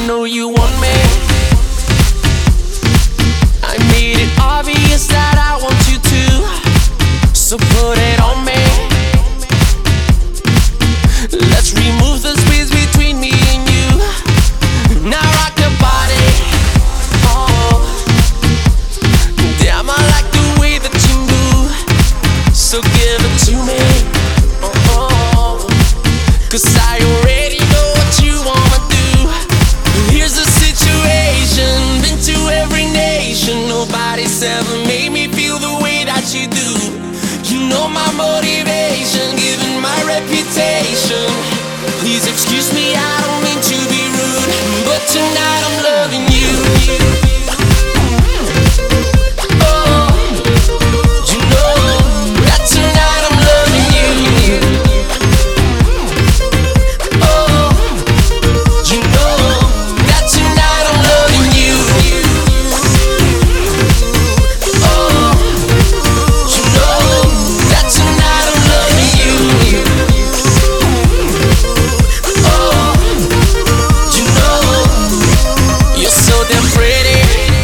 know you want me. I made it obvious that I want you to, so put it on me. Let's remove the space between me and you. Now rock your body. Oh, damn, I like the way that you move, so give it to me. Oh, 'cause I already know what you wanna do. Here's the situation, been to every nation, nobody's ever made me feel the way that you do. You know my motivation, given my reputation. Please excuse me, I don't mean to be rude, but tonight I'm loving you. Oh, you know that tonight I'm loving you. Oh, you know that tonight I'm loving you. Oh, you know that tonight I'm loving you. Oh, you know you're so damn pretty.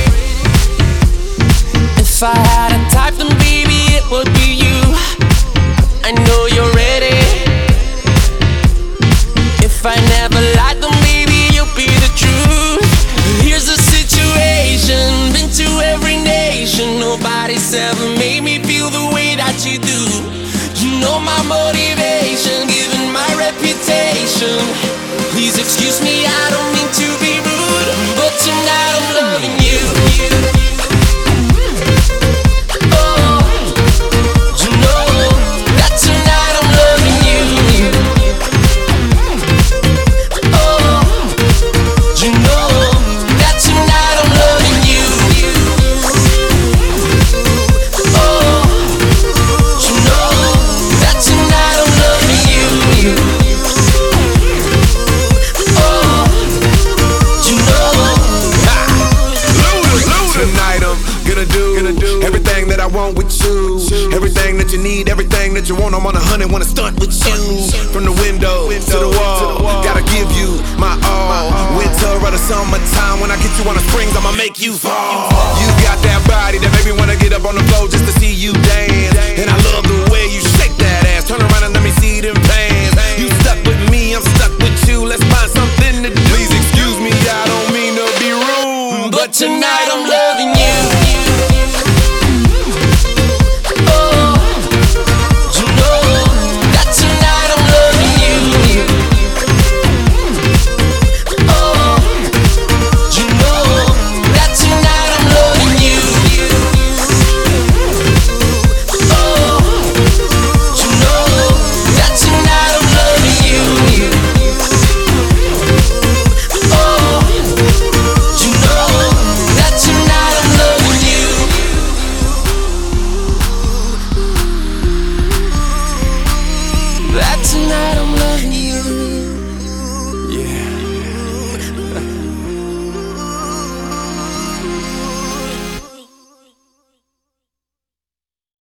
If I had a type, then baby it would be you. I know you're ready. If I never lied, then baby you'll be the truth. Here's the situation, been to every nation, nobody's ever made me feel the way that you do. You know my motivation, given my reputation. Please excuse me, I don't mean to be rude, but tonight I'm loving you. Oh, you know that tonight I'm loving you. Oh, you know that tonight I'm loving you. Oh, you know that tonight I'm loving you. Oh, you know. Tonight I'm gonna do everything that I want with you. Everything that you need, everything that you want. I'm on 100, wanna stunt with you. From the window to the wall, gotta give you my all. Winter or the summertime, when I get you on the springs, I'ma make you fall. You got that body that make me wanna get up on the floor just to see you dance. And I love the way you shake that ass. Turn around and let me see them pants. You stuck with me, I'm stuck with you. Let's find something to do. Please excuse me, I don't mean to be rude, But tonight